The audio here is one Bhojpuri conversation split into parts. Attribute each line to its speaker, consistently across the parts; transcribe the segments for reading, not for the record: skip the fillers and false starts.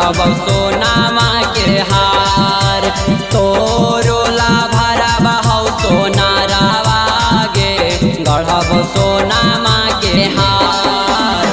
Speaker 1: गढ़ब सोनामा के हार तोरोला भरब हौ सोना रावागे गढ़ब सोनामा के हार।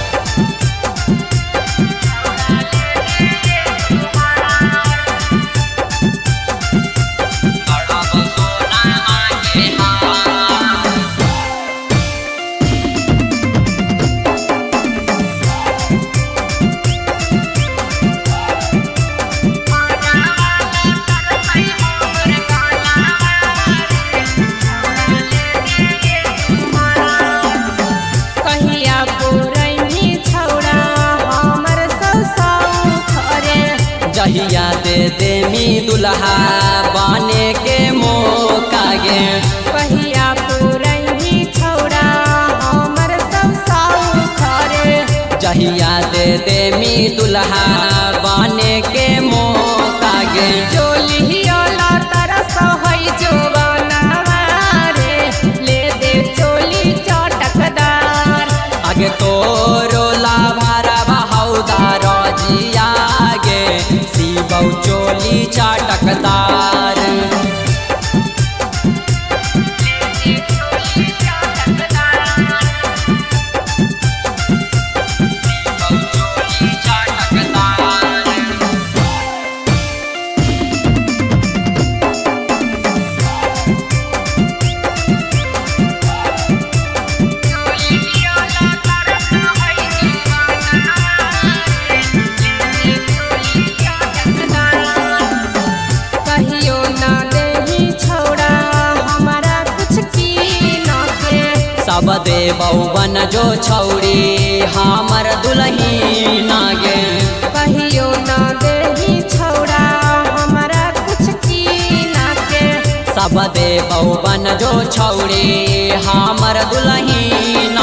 Speaker 1: जहिया दे देमी दुल्हा बने के मौका गे
Speaker 2: पहिया पुरही छौड़ा हमर सब साउख रे।
Speaker 1: जहिया दे देमी दुल्हा बने के मौका गे
Speaker 2: चोलियोला तरस होइ जोवनवा रे ले दे चोली चटकदार।
Speaker 1: आगे तोरोला भरब हौ दरजिया गे सिबौ चोली चटकदार। सब देबौ बन जो छौड़ी हमर दुल्हीन गे
Speaker 2: कहियो न देही छौड़ा हमरा कुछ कीन के।
Speaker 1: सब देबौ बन जो छौड़ी हमर दुल्हीन